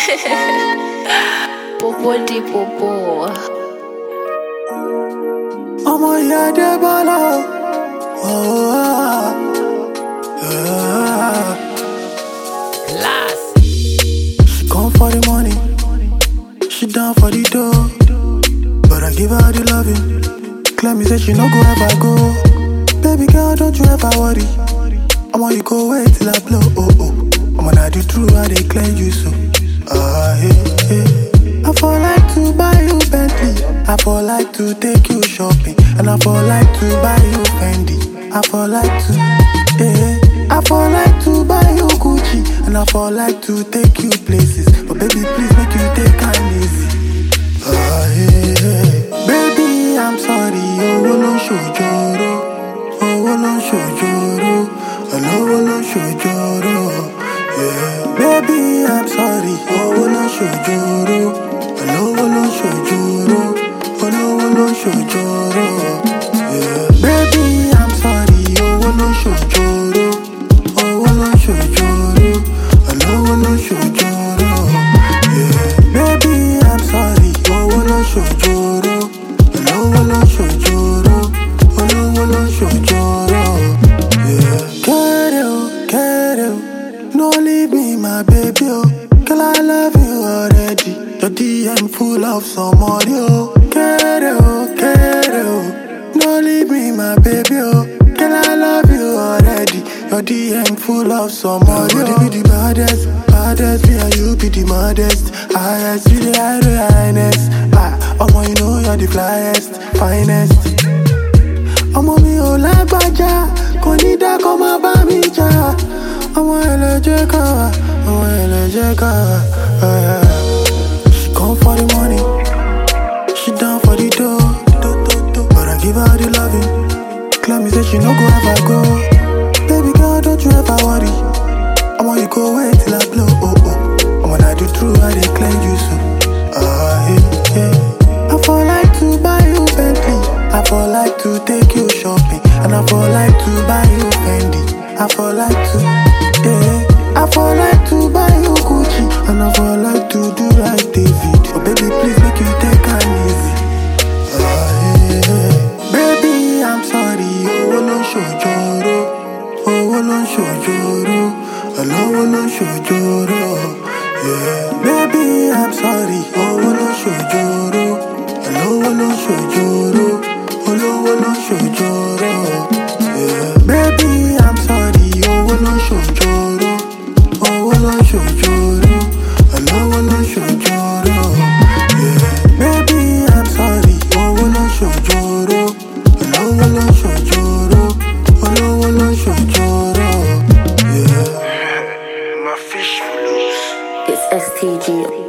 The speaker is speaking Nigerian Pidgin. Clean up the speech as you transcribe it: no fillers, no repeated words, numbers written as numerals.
Popo di popo. Ọmọ ìyá Adébọ́lá Class. She come for the money, she down for the dough, but I give her the loving. Claim me say she no go ever go. Baby girl, don't you ever worry. I'ma you go wait till I blow. I'ma not the true how they claim you so. Hey. I for like to buy you Bentley, I for like to take you shopping, and I for like to buy you Fendi. I for like to, I for like to buy you Gucci, and I for like to take you places. But baby, please make you take it easy. Baby, I'm sorry, oh, no shojoro, oh, no shojoro, oh, no shojoro, yeah. Baby, I'm sorry, oh, no shojoro, oh, no shojoro, oh, no shojoro, yeah. Baby, I'm sorry, oh, no shojoro, oh, no shojoro, oh, no shojoro, yeah. Baby, I'm sorry, oh, no shojoro, oh, no shojoro, oh, no shojoro, yeah. Kere, no leave me, my baby, oh. Girl, I love you already. Your DM full of somebody, oh. Kere, no leave me, my baby, oh. Girl, I love you already. Your DM full of somebody, oh. You be the baddest, me and you be the modest. I see the highness. Omo, you know you're the flyest, finest. Omo mi ò lágbájá, kò ní dá kó má bá mi jà. Ọmọ ẹlẹ́jẹ̀ ká wá. She come for the money, she down for the dough, but I give her the loving. Claim me say she no go ever go. Baby girl, don't you ever worry. I'ma you go wait till I blow. I'ma not the true how they claim you so. I for like to buy you Bentley, I for like to take you shopping, and I for like to buy you Fendi. I for like to, I for like to buy you Gucci, and I for like to do like David. Oh baby, please make you take it easy. Baby, I'm sorry, oh no shojoro, oh no shojoro, oh no shojoro, yeah. Baby, I'm sorry, oh no shojoro, oh no shojoro, oh no shojoro, yeah. Baby, I'm sorry, oh no shojoro, oh no shojoro, oh no shojoro, yeah. Baby, I'm sorry, oh no shojoro, oh no shojoro, oh no shojoro, yeah. My fish will lose. It's STG.